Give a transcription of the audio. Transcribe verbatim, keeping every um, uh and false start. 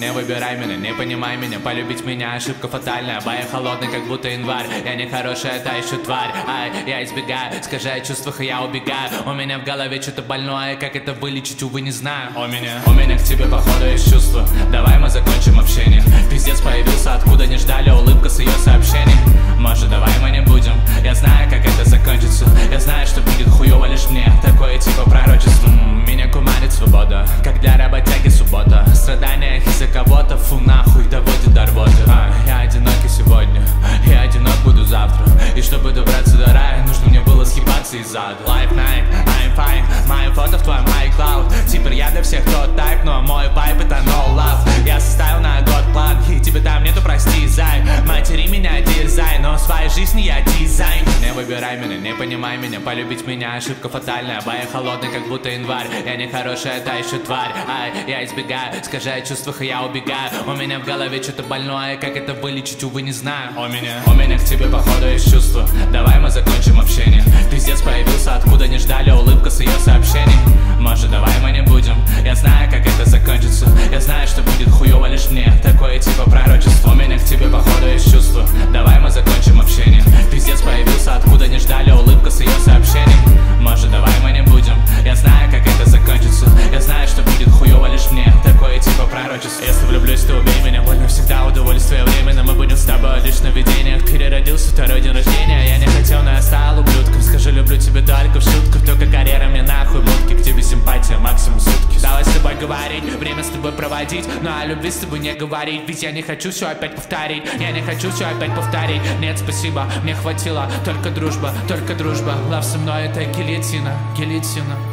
Не выбирай меня, не понимай меня, полюбить меня ошибка фатальная. Бая холодный, как будто январь. Я не хорошая, та еще тварь. Ай, я избегаю, скажи о чувствах, и я убегаю. У меня в голове что-то больное, как это вылечить, увы, не знаю. У меня, у меня к тебе походу есть чувство. Давай мы закончим общение. Пиздец появился, откуда не ждали, улыбка с ее сообщений. Может, давай мы не будем. Я знаю, как это закончится. Я знаю, что будет хуёво лишь мне. Такое типа пророчество. Меня кумарит свобода, как для работяги суббота. Страдания из-за кого-то, фу нахуй, доводит до рвоты. а, Я одинокий сегодня, я одинок буду завтра. И чтобы добраться до рая, нужно мне было съебаться из ада. Life night, I'm fine, мое фото в твоем iCloud. Теперь я для всех тот тайп, но мой вайп это no love. Я составил на год план, и тебе там нету, прости, зай. Матери меня дизайн, но в своей жизни я дизайн. Не выбирай меня, не понимай меня, полюбить меня ошибка фатальная. Бая холодный, как будто январь. Я не хорошая, та еще тварь. Ай, я избегаю, скажи о чувствах, и я убегаю. У меня в голове что-то больное, как это вылечить, увы, не знаю. У меня, у меня к тебе походу есть чувство. Давай мы закончим общение. Пиздец появился, откуда не ждали, улыбка с ее сообщений. Может, давай мы не будем. Я знаю, как это закончится. Я знаю, что будет хуёво лишь мне. Такое типа пророчество. У меня к тебе походу есть чувство. Давай мы закончим общение. Пиздец появился, откуда не ждали, улыбка с ее сообщений. Может, давай мы не будем. Я знаю, как это закончится. Я знаю, что будет хуёво лишь мне. Такое типа пророчество. Если влюблюсь, то убей меня. Больно всегда, удовольствие временно. Мы будем с тобой лишь на видениях. Переродился, второй день рождения. Я не хотел, но я стал ублюдком. Скажи, люблю тебя только в шутку. Только карьера мне нахуй мутки. К тебе симпатия, максимум сутки. Давай с тобой говорить, время с тобой проводить. Но о любви с тобой не говорить. Ведь я не хочу все опять повторить. Я не хочу все опять повторить. Нет, спасибо, мне хватило. Только дружба, только дружба. Лав со мной это гильотина, гильотина.